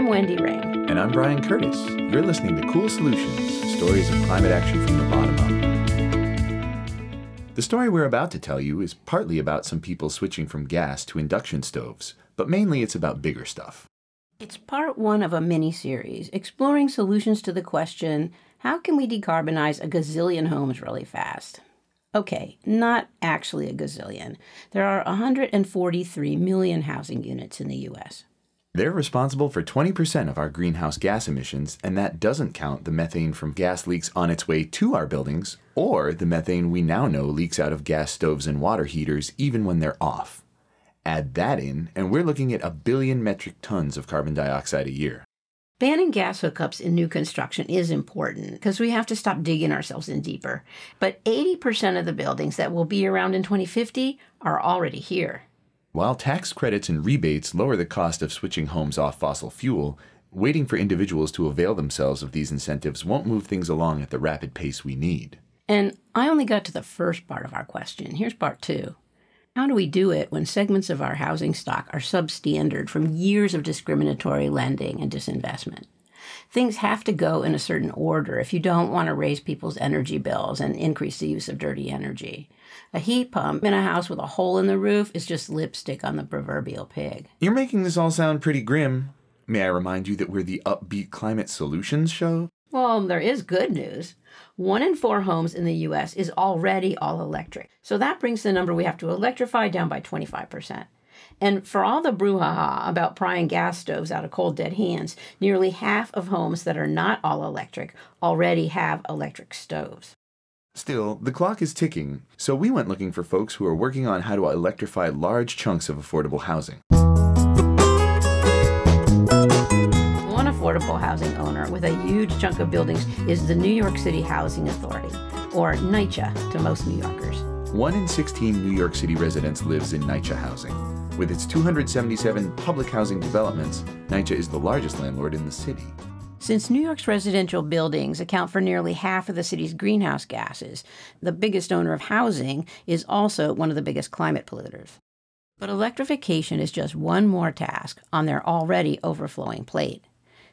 I'm Wendy Ring. And I'm Brian Curtis. You're listening to Cool Solutions, stories of climate action from the bottom up. The story we're about to tell you is partly about some people switching from gas to induction stoves, but mainly it's about bigger stuff. It's part one of a mini-series exploring solutions to the question, how can we decarbonize a gazillion homes really fast? Okay, not actually a gazillion. There are 143 million housing units in the U.S. They're responsible for 20% of our greenhouse gas emissions, and that doesn't count the methane from gas leaks on its way to our buildings, or the methane we now know leaks out of gas stoves and water heaters even when they're off. Add that in, and we're looking at 1 billion metric tons of carbon dioxide a year. Banning gas hookups in new construction is important because we have to stop digging ourselves in deeper. But 80% of the buildings that will be around in 2050 are already here. While tax credits and rebates lower the cost of switching homes off fossil fuel, waiting for individuals to avail themselves of these incentives won't move things along at the rapid pace we need. And I only got to the first part of our question. Here's part two. How do we do it when segments of our housing stock are substandard from years of discriminatory lending and disinvestment? Things have to go in a certain order if you don't want to raise people's energy bills and increase the use of dirty energy. A heat pump in a house with a hole in the roof is just lipstick on the proverbial pig. You're making this all sound pretty grim. May I remind you that we're the Upbeat Climate Solutions show? Well, there is good news. 1 in 4 homes in the U.S. is already all electric. So that brings the number we have to electrify down by 25%. And for all the brouhaha about prying gas stoves out of cold, dead hands, nearly half of homes that are not all electric already have electric stoves. Still, the clock is ticking, so we went looking for folks who are working on how to electrify large chunks of affordable housing. One affordable housing owner with a huge chunk of buildings is the New York City Housing Authority, or NYCHA to most New Yorkers. 1 in 16 New York City residents lives in NYCHA housing. With its 277 public housing developments, NYCHA is the largest landlord in the city. Since New York's residential buildings account for nearly half of the city's greenhouse gases, the biggest owner of housing is also one of the biggest climate polluters. But electrification is just one more task on their already overflowing plate.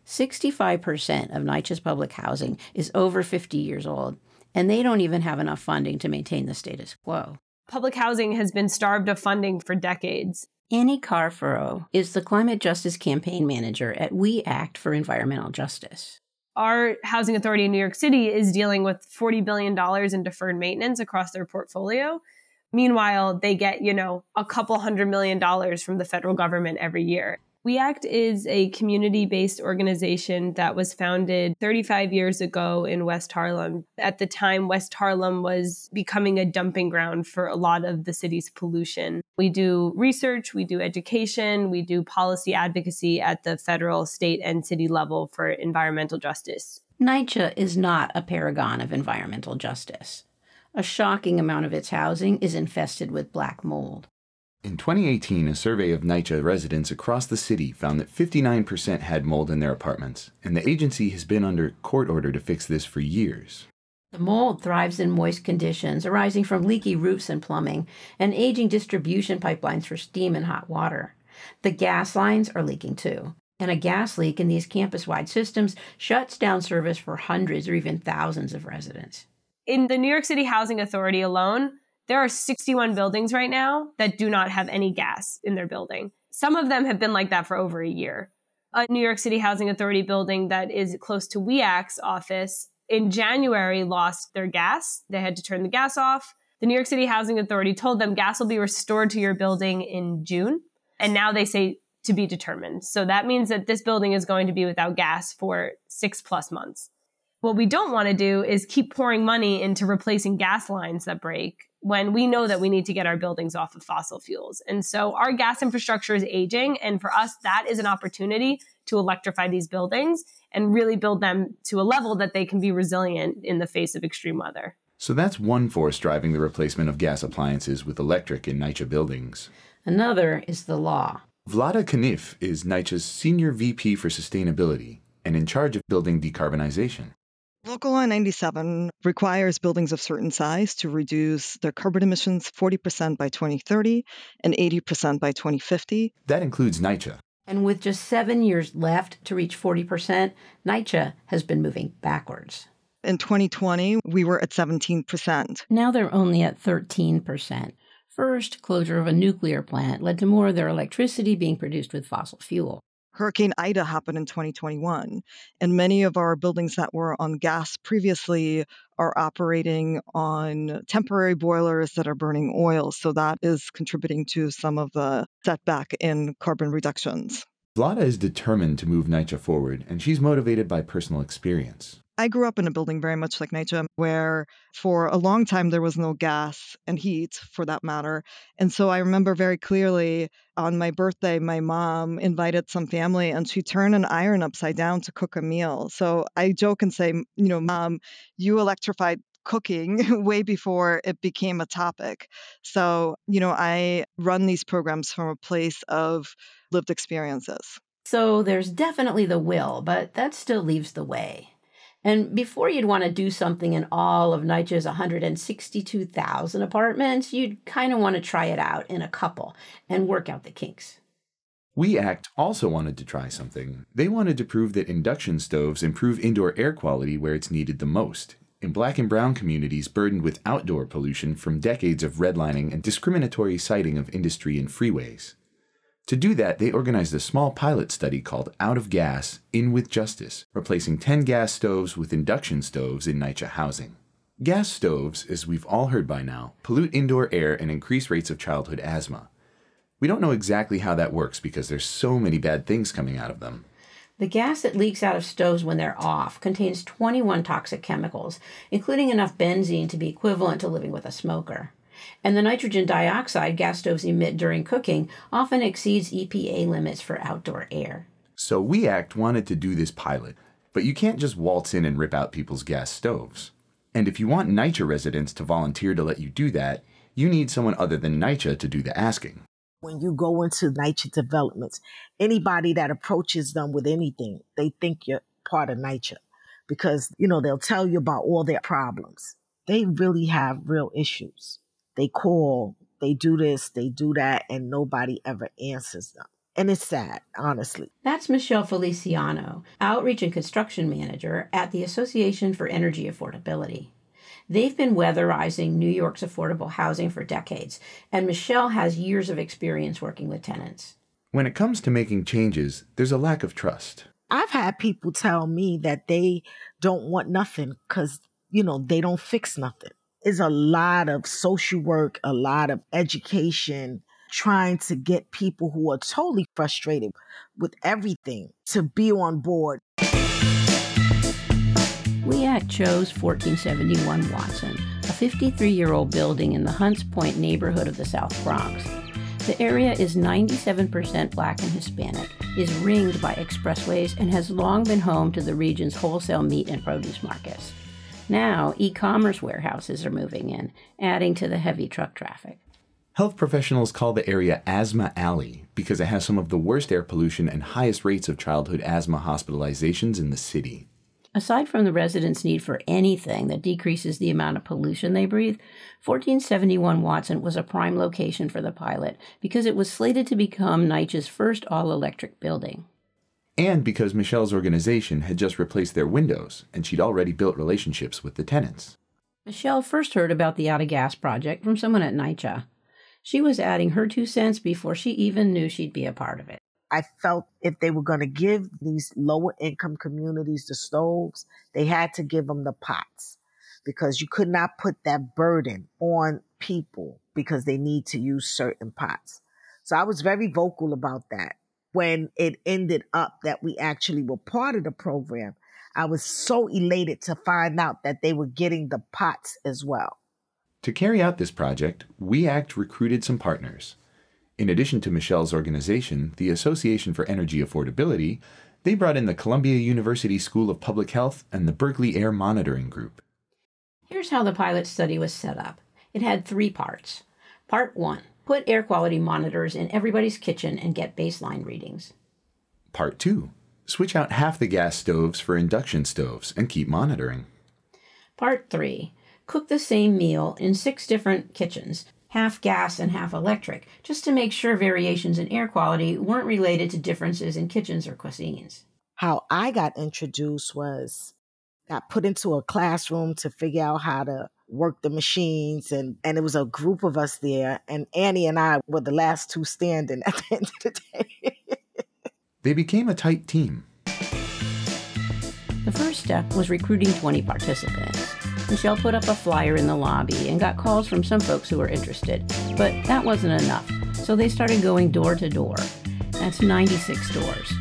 65% of NYCHA's public housing is over 50 years old, and they don't even have enough funding to maintain the status quo. Public housing has been starved of funding for decades. Annie Carfaro is the climate justice campaign manager at We Act for Environmental Justice. Our housing authority in New York City is dealing with $40 billion in deferred maintenance across their portfolio. Meanwhile, they get, a couple $100 million from the federal government every year. We Act is a community-based organization that was founded 35 years ago in West Harlem. At the time, West Harlem was becoming a dumping ground for a lot of the city's pollution. We do research, we do education, we do policy advocacy at the federal, state, and city level for environmental justice. NYCHA is not a paragon of environmental justice. A shocking amount of its housing is infested with black mold. In 2018, a survey of NYCHA residents across the city found that 59% had mold in their apartments, and the agency has been under court order to fix this for years. The mold thrives in moist conditions arising from leaky roofs and plumbing and aging distribution pipelines for steam and hot water. The gas lines are leaking too, and a gas leak in these campus-wide systems shuts down service for hundreds or even thousands of residents. In the New York City Housing Authority alone, there are 61 buildings right now that do not have any gas in their building. Some of them have been like that for over a year. A New York City Housing Authority building that is close to We Act's office in January lost their gas. They had to turn the gas off. The New York City Housing Authority told them gas will be restored to your building in June. And now they say to be determined. So that means that this building is going to be without gas for 6+ months. What we don't want to do is keep pouring money into replacing gas lines that break when we know that we need to get our buildings off of fossil fuels. And so our gas infrastructure is aging. And for us, that is an opportunity to electrify these buildings and really build them to a level that they can be resilient in the face of extreme weather. So that's one force driving the replacement of gas appliances with electric in NYCHA buildings. Another is the law. Vlada Kanif is NYCHA's Senior VP for Sustainability and in charge of building decarbonization. Local Law 97 requires buildings of certain size to reduce their carbon emissions 40% by 2030 and 80% by 2050. That includes NYCHA. And with just 7 years left to reach 40%, NYCHA has been moving backwards. In 2020, we were at 17%. Now they're only at 13%. First, closure of a nuclear plant led to more of their electricity being produced with fossil fuel. Hurricane Ida happened in 2021, and many of our buildings that were on gas previously are operating on temporary boilers that are burning oil. So that is contributing to some of the setback in carbon reductions. Vlada is determined to move NYCHA forward, and she's motivated by personal experience. I grew up in a building very much like NYCHA, where for a long time there was no gas and heat, for that matter. And so I remember very clearly on my birthday, my mom invited some family and she turned an iron upside down to cook a meal. So I joke and say, Mom, you electrified cooking way before it became a topic. So, I run these programs from a place of lived experiences. So there's definitely the will, but that still leaves the way. And before you'd want to do something in all of NYCHA's 162,000 apartments, you'd kind of want to try it out in a couple and work out the kinks. We ACT also wanted to try something. They wanted to prove that induction stoves improve indoor air quality where it's needed the most, in Black and brown communities burdened with outdoor pollution from decades of redlining and discriminatory siting of industry and freeways. To do that, they organized a small pilot study called Out of Gas, In with Justice, replacing 10 gas stoves with induction stoves in NYCHA housing. Gas stoves, as we've all heard by now, pollute indoor air and increase rates of childhood asthma. We don't know exactly how that works because there's so many bad things coming out of them. The gas that leaks out of stoves when they're off contains 21 toxic chemicals, including enough benzene to be equivalent to living with a smoker. And the nitrogen dioxide gas stoves emit during cooking often exceeds EPA limits for outdoor air. So We ACT wanted to do this pilot, but you can't just waltz in and rip out people's gas stoves. And if you want NYCHA residents to volunteer to let you do that, you need someone other than NYCHA to do the asking. When you go into NYCHA developments, anybody that approaches them with anything, they think you're part of NYCHA because, they'll tell you about all their problems. They really have real issues. They call, they do this, they do that, and nobody ever answers them. And it's sad, honestly. That's Michelle Feliciano, Outreach and Construction Manager at the Association for Energy Affordability. They've been weatherizing New York's affordable housing for decades, and Michelle has years of experience working with tenants. When it comes to making changes, there's a lack of trust. I've had people tell me that they don't want nothing because, they don't fix nothing. It's a lot of social work, a lot of education, trying to get people who are totally frustrated with everything to be on board. We ACT chose 1471 Watson, a 53-year-old building in the Hunts Point neighborhood of the South Bronx. The area is 97% Black and Hispanic, is ringed by expressways, and has long been home to the region's wholesale meat and produce markets. Now, e-commerce warehouses are moving in, adding to the heavy truck traffic. Health professionals call the area Asthma Alley because it has some of the worst air pollution and highest rates of childhood asthma hospitalizations in the city. Aside from the residents' need for anything that decreases the amount of pollution they breathe, 1471 Watson was a prime location for the pilot because it was slated to become NYCHA's first all-electric building. And because Michelle's organization had just replaced their windows, and she'd already built relationships with the tenants. Michelle first heard about the Out of Gas project from someone at NYCHA. She was adding her 2 cents before she even knew she'd be a part of it. I felt if they were going to give these lower income communities the stoves, they had to give them the pots because you could not put that burden on people because they need to use certain pots. So I was very vocal about that. When it ended up that we actually were part of the program, I was so elated to find out that they were getting the pots as well. To carry out this project, We ACT recruited some partners. In addition to Michelle's organization, the Association for Energy Affordability, they brought in the Columbia University School of Public Health and the Berkeley Air Monitoring Group. Here's how the pilot study was set up. It had 3 parts. Part 1. Put air quality monitors in everybody's kitchen and get baseline readings. Part 2. Switch out half the gas stoves for induction stoves and keep monitoring. Part 3. Cook the same meal in 6 different kitchens. half gas and half electric, just to make sure variations in air quality weren't related to differences in kitchens or cuisines. How I got introduced was got put into a classroom to figure out how to work the machines. And it was a group of us there. And Annie and I were the last two standing at the end of the day. They became a tight team. The first step was recruiting 20 participants. Michelle put up a flyer in the lobby and got calls from some folks who were interested. But that wasn't enough, so they started going door to door. That's 96 doors.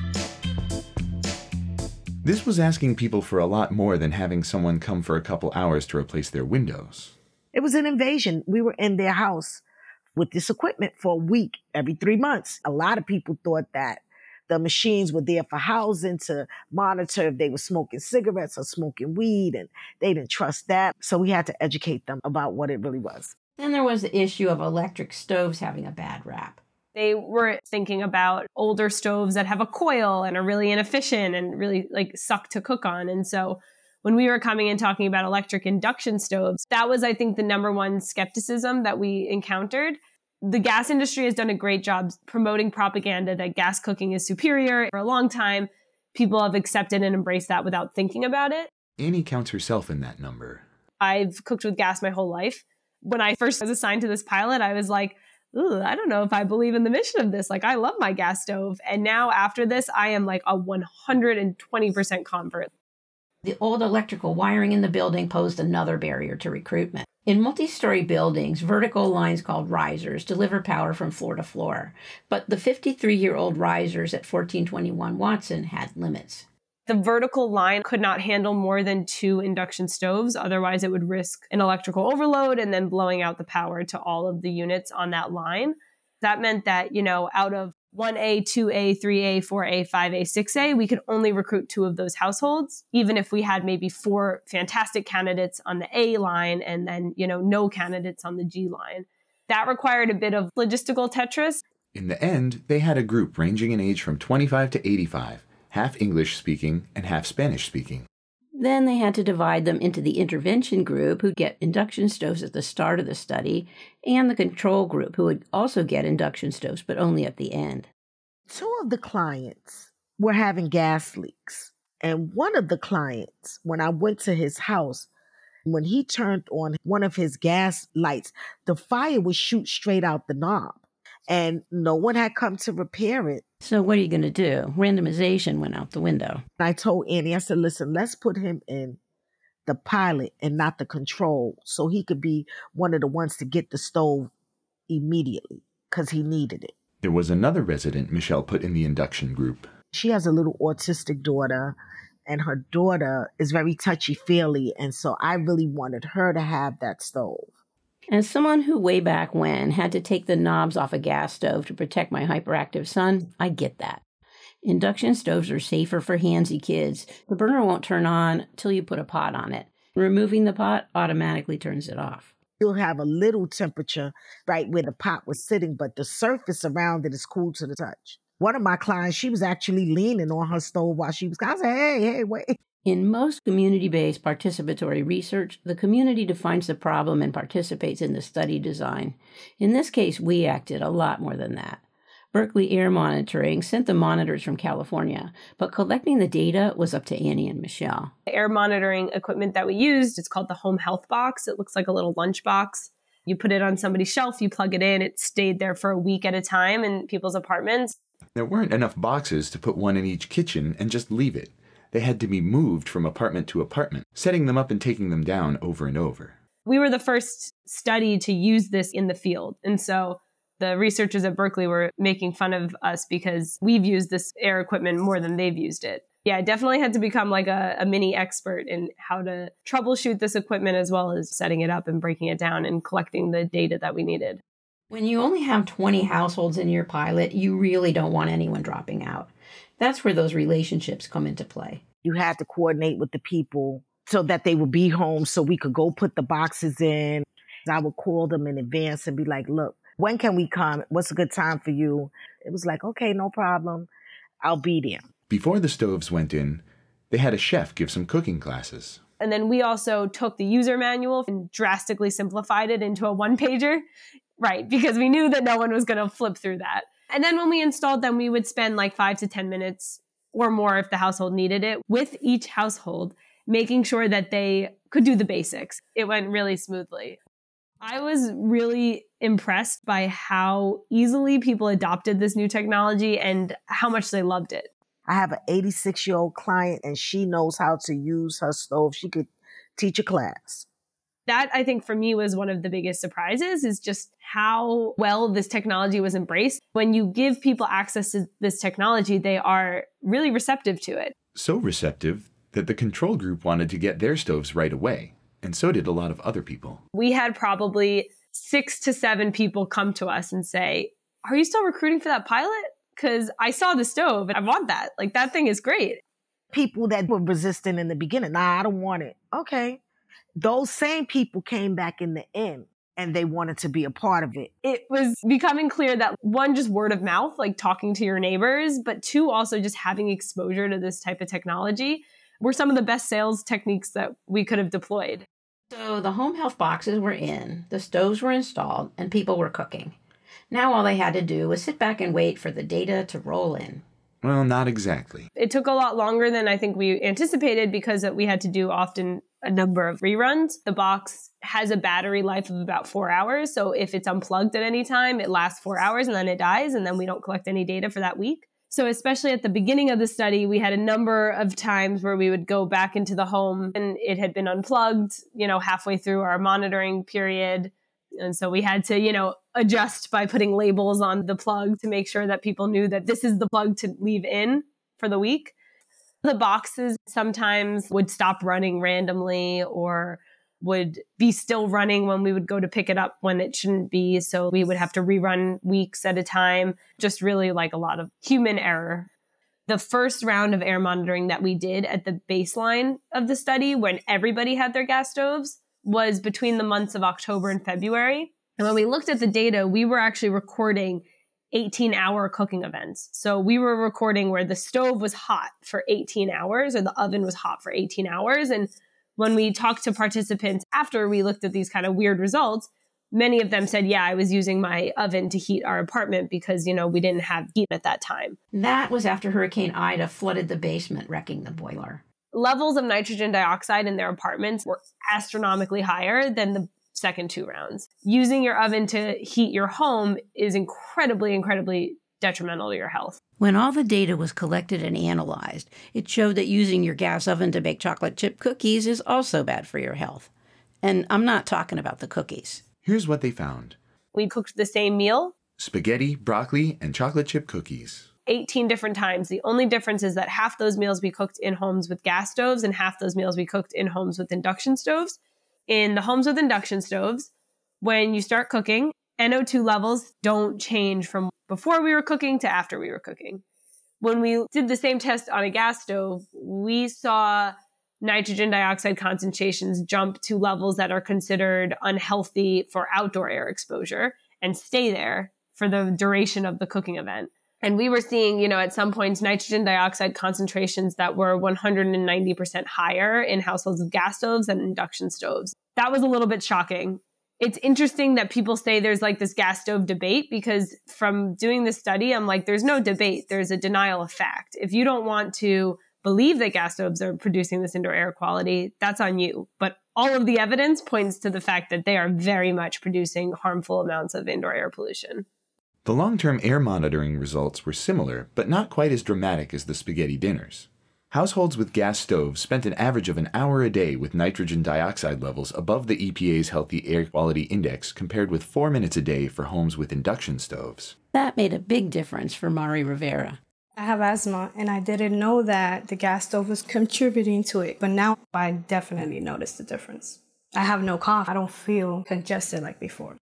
This was asking people for a lot more than having someone come for a couple hours to replace their windows. It was an invasion. We were in their house with this equipment for a week, every 3 months. A lot of people thought that the machines were there for housing to monitor if they were smoking cigarettes or smoking weed, and they didn't trust that. So we had to educate them about what it really was. Then there was the issue of electric stoves having a bad rap. They were thinking about older stoves that have a coil and are really inefficient and really suck to cook on. And so when we were coming and talking about electric induction stoves, that was, I think, the number one skepticism that we encountered. The gas industry has done a great job promoting propaganda that gas cooking is superior. For a long time, people have accepted and embraced that without thinking about it. Annie counts herself in that number. I've cooked with gas my whole life. When I first was assigned to this pilot, I was like, ooh, I don't know if I believe in the mission of this. I love my gas stove. And now after this, I am a 120% convert. The old electrical wiring in the building posed another barrier to recruitment. In multi-story buildings, vertical lines called risers deliver power from floor to floor. But the 53-year-old risers at 1421 Watson had limits. The vertical line could not handle more than 2 induction stoves. Otherwise, it would risk an electrical overload and then blowing out the power to all of the units on that line. That meant that, out of 1A, 2A, 3A, 4A, 5A, 6A, we could only recruit 2 of those households, even if we had maybe 4 fantastic candidates on the A line and then, no candidates on the G line. That required a bit of logistical Tetris. In the end, they had a group ranging in age from 25 to 85, half English-speaking and half Spanish-speaking. Then they had to divide them into the intervention group, who'd get induction stoves at the start of the study, and the control group, who would also get induction stoves, but only at the end. 2 of the clients were having gas leaks. And one of the clients, when I went to his house, when he turned on one of his gas lights, the fire would shoot straight out the knob. And no one had come to repair it. So what are you going to do? Randomization went out the window. I told Annie, I said, listen, let's put him in the pilot and not the control so he could be one of the ones to get the stove immediately because he needed it. There was another resident Michelle put in the induction group. She has a little autistic daughter, and her daughter is very touchy-feely, and so I really wanted her to have that stove. As someone who way back when had to take the knobs off a gas stove to protect my hyperactive son, I get that. Induction stoves are safer for handsy kids. The burner won't turn on till you put a pot on it. Removing the pot automatically turns it off. You'll have a little temperature right where the pot was sitting, but the surface around it is cool to the touch. One of my clients, she was actually leaning on her stove while she was, I said, hey, wait. In most community-based participatory research, the community defines the problem and participates in the study design. In this case, WEAC did a lot more than that. Berkeley Air Monitoring sent the monitors from California, but collecting the data was up to Annie and Michelle. The air monitoring equipment that we used, it's called the Home Health Box. It looks like a little lunch box. You put it on somebody's shelf, you plug it in, it stayed there for a week at a time in people's apartments. There weren't enough boxes to put one in each kitchen and just leave it. They had to be moved from apartment to apartment, setting them up and taking them down over and over. We were the first study to use this in the field. And so the researchers at Berkeley were making fun of us because we've used this air equipment more than they've used it. Yeah, I definitely had to become a mini expert in how to troubleshoot this equipment as well as setting it up and breaking it down and collecting the data that we needed. When you only have 20 households in your pilot, you really don't want anyone dropping out. That's where those relationships come into play. You had to coordinate with the people so that they would be home so we could go put the boxes in. I would call them in advance and be like, look, when can we come? What's a good time for you? It was like, okay, no problem. I'll be there. Before the stoves went in, they had a chef give some cooking classes. And then we also took the user manual and drastically simplified it into a one-pager. Right, because we knew that no one was going to flip through that. And then when we installed them, we would spend like 5 to 10 minutes or more if the household needed it with each household, making sure that they could do the basics. It went really smoothly. I was really impressed by how easily people adopted this new technology and how much they loved it. I have an 86-year-old client and she knows how to use her stove. She could teach a class. That, I think, for me was one of the biggest surprises, is just how well this technology was embraced. When you give people access to this technology, they are really receptive to it. So receptive that the control group wanted to get their stoves right away, and so did a lot of other people. We had probably 6 to 7 people come to us and say, "Are you still recruiting for that pilot? Because I saw the stove and I want that. Like, that thing is great." People that were resistant in the beginning, nah, I don't want it. Okay. Those same people came back in the end and they wanted to be a part of it. It was becoming clear that, one, just word of mouth, like talking to your neighbors, but 2, also just having exposure to this type of technology were some of the best sales techniques that we could have deployed. So the home health boxes were in, the stoves were installed, and people were cooking. Now all they had to do was sit back and wait for the data to roll in. Well, not exactly. It took a lot longer than I think we anticipated because we had to do often a number of reruns. The box has a battery life of about 4 hours. So if it's unplugged at any time, it lasts 4 hours and then it dies, and then we don't collect any data for that week. So especially at the beginning of the study, we had a number of times where we would go back into the home and it had been unplugged, halfway through our monitoring period. And so we had to, adjust by putting labels on the plug to make sure that people knew that this is the plug to leave in for the week. The boxes sometimes would stop running randomly or would be still running when we would go to pick it up when it shouldn't be. So we would have to rerun weeks at a time, just really like a lot of human error. The first round of air monitoring that we did at the baseline of the study, when everybody had their gas stoves, was between the months of October and February. And when we looked at the data, we were actually recording 18-hour cooking events. So we were recording where the stove was hot for 18 hours or the oven was hot for 18 hours. And when we talked to participants after we looked at these kind of weird results, many of them said, yeah, I was using my oven to heat our apartment because, we didn't have heat at that time. That was after Hurricane Ida flooded the basement, wrecking the boiler. Levels of nitrogen dioxide in their apartments were astronomically higher than the second 2 rounds. Using your oven to heat your home is incredibly, incredibly detrimental to your health. When all the data was collected and analyzed, it showed that using your gas oven to bake chocolate chip cookies is also bad for your health. And I'm not talking about the cookies. Here's what they found. We cooked the same meal, spaghetti, broccoli, and chocolate chip cookies, 18 different times. The only difference is that half those meals we cooked in homes with gas stoves and half those meals we cooked in homes with induction stoves. In the homes with induction stoves, when you start cooking, NO2 levels don't change from before we were cooking to after we were cooking. When we did the same test on a gas stove, we saw nitrogen dioxide concentrations jump to levels that are considered unhealthy for outdoor air exposure and stay there for the duration of the cooking event. And we were seeing, at some points, nitrogen dioxide concentrations that were 190% higher in households with gas stoves than induction stoves. That was a little bit shocking. It's interesting that people say there's like this gas stove debate, because from doing this study, I'm like, there's no debate. There's a denial of fact. If you don't want to believe that gas stoves are producing this indoor air quality, that's on you. But all of the evidence points to the fact that they are very much producing harmful amounts of indoor air pollution. The long-term air monitoring results were similar, but not quite as dramatic as the spaghetti dinners. Households with gas stoves spent an average of an hour a day with nitrogen dioxide levels above the EPA's Healthy Air Quality Index, compared with 4 minutes a day for homes with induction stoves. That made a big difference for Mari Rivera. I have asthma, and I didn't know that the gas stove was contributing to it, but now I definitely noticed the difference. I have no cough. I don't feel congested like before.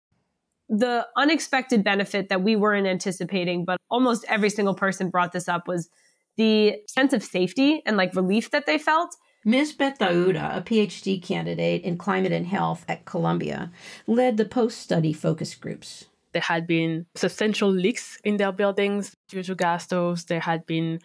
The unexpected benefit that we weren't anticipating, but almost every single person brought this up, was the sense of safety and relief that they felt. Ms. Beth Dauda, a PhD candidate in climate and health at Columbia, led the post-study focus groups. There had been substantial leaks in their buildings due to gas stoves. There had been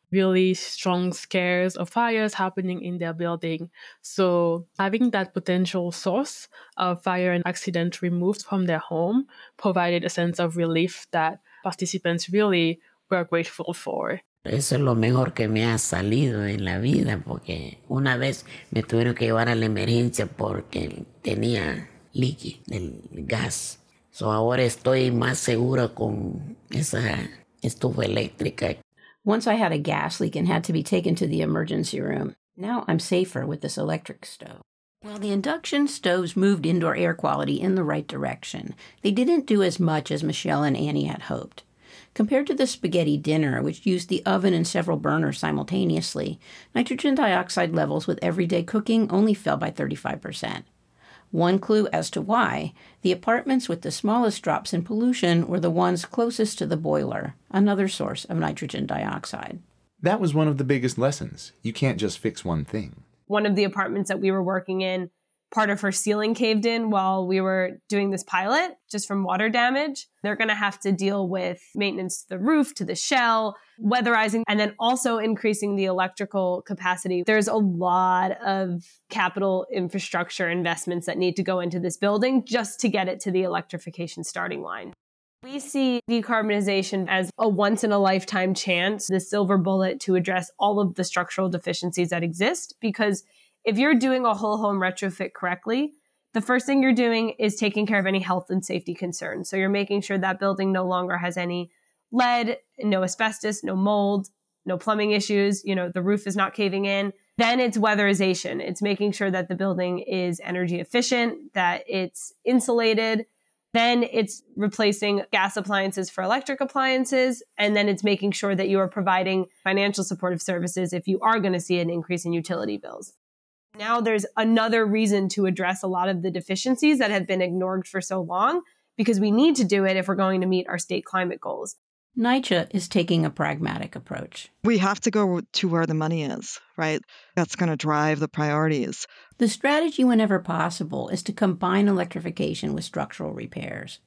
really strong scares of fires happening in their building. So having that potential source of fire and accident removed from their home provided a sense of relief that participants really were grateful for. Eso es lo mejor que me ha salido en la vida, porque una vez me tuvieron que llevar a la emergencia porque tenía líquido del gas. So ahora estoy más segura con esa estufa eléctrica. Once I had a gas leak and had to be taken to the emergency room. Now I'm safer with this electric stove. Well, the induction stoves moved indoor air quality in the right direction. They didn't do as much as Michelle and Annie had hoped. Compared to the spaghetti dinner, which used the oven and several burners simultaneously, nitrogen dioxide levels with everyday cooking only fell by 35%. One clue as to why: the apartments with the smallest drops in pollution were the ones closest to the boiler, another source of nitrogen dioxide. That was one of the biggest lessons. You can't just fix one thing. One of the apartments that we were working in, part of her ceiling caved in while we were doing this pilot, just from water damage. They're going to have to deal with maintenance to the roof, to the shell, weatherizing, and then also increasing the electrical capacity. There's a lot of capital infrastructure investments that need to go into this building just to get it to the electrification starting line. We see decarbonization as a once-in-a-lifetime chance, the silver bullet to address all of the structural deficiencies that exist, because if you're doing a whole home retrofit correctly, the first thing you're doing is taking care of any health and safety concerns. So you're making sure that building no longer has any lead, no asbestos, no mold, no plumbing issues, the roof is not caving in. Then it's weatherization. It's making sure that the building is energy efficient, that it's insulated. Then it's replacing gas appliances for electric appliances. And then it's making sure that you are providing financial supportive services if you are going to see an increase in utility bills. Now there's another reason to address a lot of the deficiencies that have been ignored for so long, because we need to do it if we're going to meet our state climate goals. NYCHA is taking a pragmatic approach. We have to go to where the money is, right? That's going to drive the priorities. The strategy, whenever possible, is to combine electrification with structural repairs.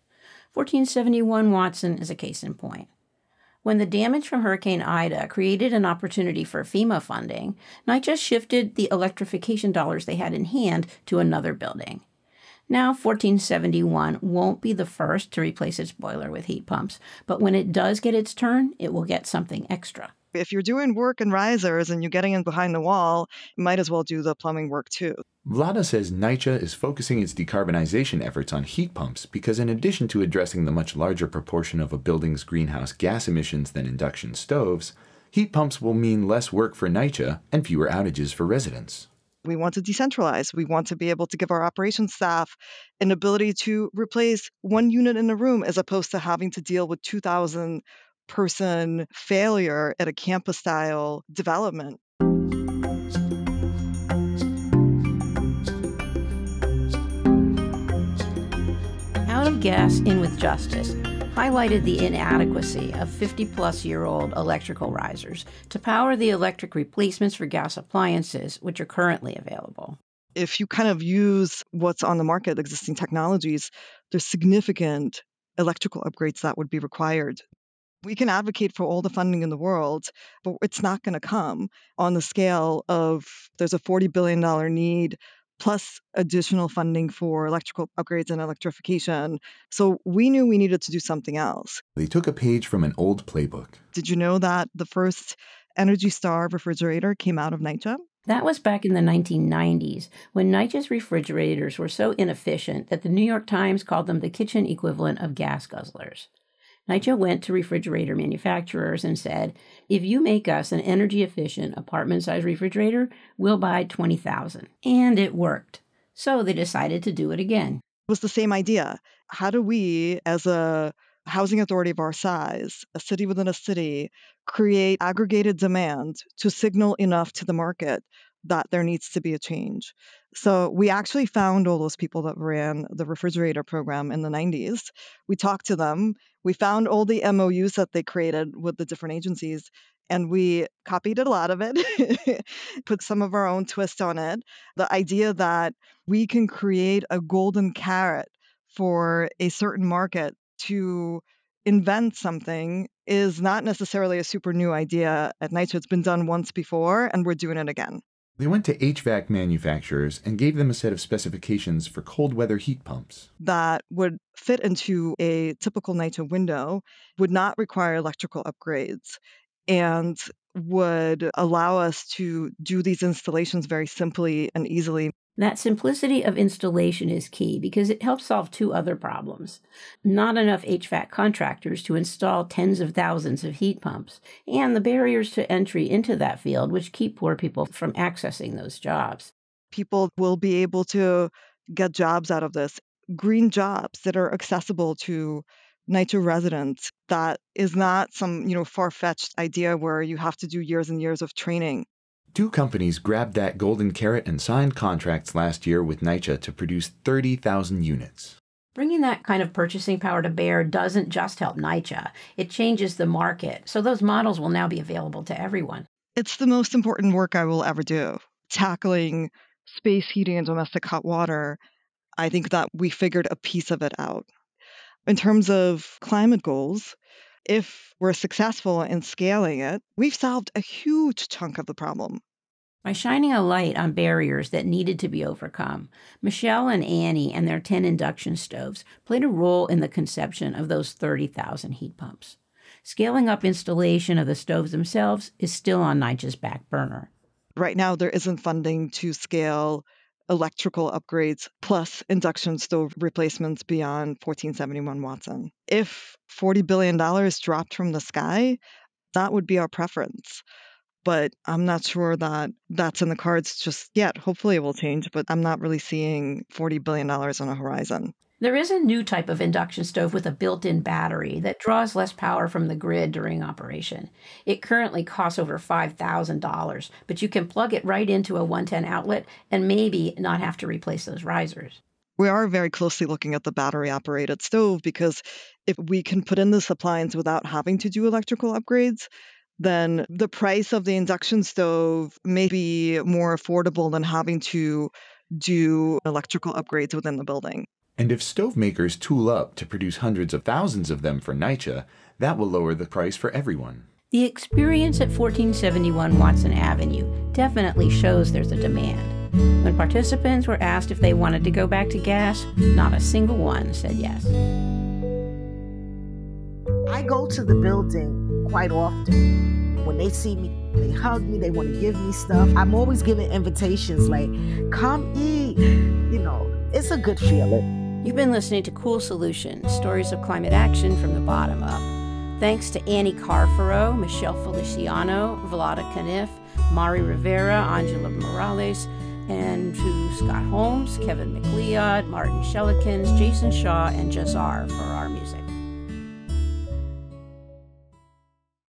1471 Watson is a case in point. When the damage from Hurricane Ida created an opportunity for FEMA funding, NYCHA shifted the electrification dollars they had in hand to another building. Now, 1471 won't be the first to replace its boiler with heat pumps, but when it does get its turn, it will get something extra. If you're doing work in risers and you're getting in behind the wall, you might as well do the plumbing work too. Vlada says NYCHA is focusing its decarbonization efforts on heat pumps because in addition to addressing the much larger proportion of a building's greenhouse gas emissions than induction stoves, heat pumps will mean less work for NYCHA and fewer outages for residents. We want to decentralize. We want to be able to give our operations staff an ability to replace one unit in a room as opposed to having to deal with 2,000 person failure at a campus style development. Out of Gas, In with Justice highlighted the inadequacy of 50-plus-year-old electrical risers to power the electric replacements for gas appliances, which are currently available. If you kind of use what's on the market, existing technologies, there's significant electrical upgrades that would be required. We can advocate for all the funding in the world, but it's not going to come on the scale of there's a $40 billion need plus additional funding for electrical upgrades and electrification. So we knew we needed to do something else. They took a page from an old playbook. Did you know that the first Energy Star refrigerator came out of NYCHA? That was back in the 1990s, when NYCHA's refrigerators were so inefficient that the New York Times called them the kitchen equivalent of gas guzzlers. NYCHA went to refrigerator manufacturers and said, if you make us an energy-efficient apartment-sized refrigerator, we'll buy 20,000. And it worked. So they decided to do it again. It was the same idea. How do we, as a housing authority of our size, a city within a city, create aggregated demand to signal enough to the market that there needs to be a change? So we actually found all those people that ran the refrigerator program in the 90s. We talked to them. We found all the MOUs that they created with the different agencies, and we copied a lot of it, put some of our own twist on it. The idea that we can create a golden carrot for a certain market to invent something is not necessarily a super new idea at NYCHA. It's been done once before, and we're doing it again. They went to HVAC manufacturers and gave them a set of specifications for cold weather heat pumps that would fit into a typical NYCHA window, would not require electrical upgrades, and would allow us to do these installations very simply and easily. That simplicity of installation is key because it helps solve two other problems. Not enough HVAC contractors to install tens of thousands of heat pumps, and the barriers to entry into that field, which keep poor people from accessing those jobs. People will be able to get jobs out of this, green jobs that are accessible to NYCHA residents. That is not some, far-fetched idea where you have to do years and years of training. 2 companies grabbed that golden carrot and signed contracts last year with NYCHA to produce 30,000 units. Bringing that kind of purchasing power to bear doesn't just help NYCHA. It changes the market, so those models will now be available to everyone. It's the most important work I will ever do. Tackling space heating and domestic hot water, I think that we figured a piece of it out. In terms of climate goals, if we're successful in scaling it, we've solved a huge chunk of the problem. By shining a light on barriers that needed to be overcome, Michelle and Annie and their 10 induction stoves played a role in the conception of those 30,000 heat pumps. Scaling up installation of the stoves themselves is still on NYCHA's back burner. Right now, there isn't funding to scale electrical upgrades plus induction stove replacements beyond 1471 Watson. If $40 billion dropped from the sky, that would be our preference. But I'm not sure that that's in the cards just yet. Hopefully it will change, but I'm not really seeing $40 billion on a horizon. There is a new type of induction stove with a built-in battery that draws less power from the grid during operation. It currently costs over $5,000, but you can plug it right into a 110 outlet and maybe not have to replace those risers. We are very closely looking at the battery-operated stove because if we can put in this appliance without having to do electrical upgrades, then the price of the induction stove may be more affordable than having to do electrical upgrades within the building. And if stove makers tool up to produce hundreds of thousands of them for NYCHA, that will lower the price for everyone. The experience at 1471 Watson Avenue definitely shows there's a demand. When participants were asked if they wanted to go back to gas, not a single one said yes. I go to the building quite often. When they see me, they hug me, they want to give me stuff. I'm always giving invitations like, come eat. It's a good feeling. You've been listening to Cool Solutions, stories of climate action from the bottom up. Thanks to Annie Carfaro, Michelle Feliciano, Vlada Caniff, Mari Rivera, Angela Morales, and to Scott Holmes, Kevin McLeod, Martin Shellikins, Jason Shaw, and Jazar for our music.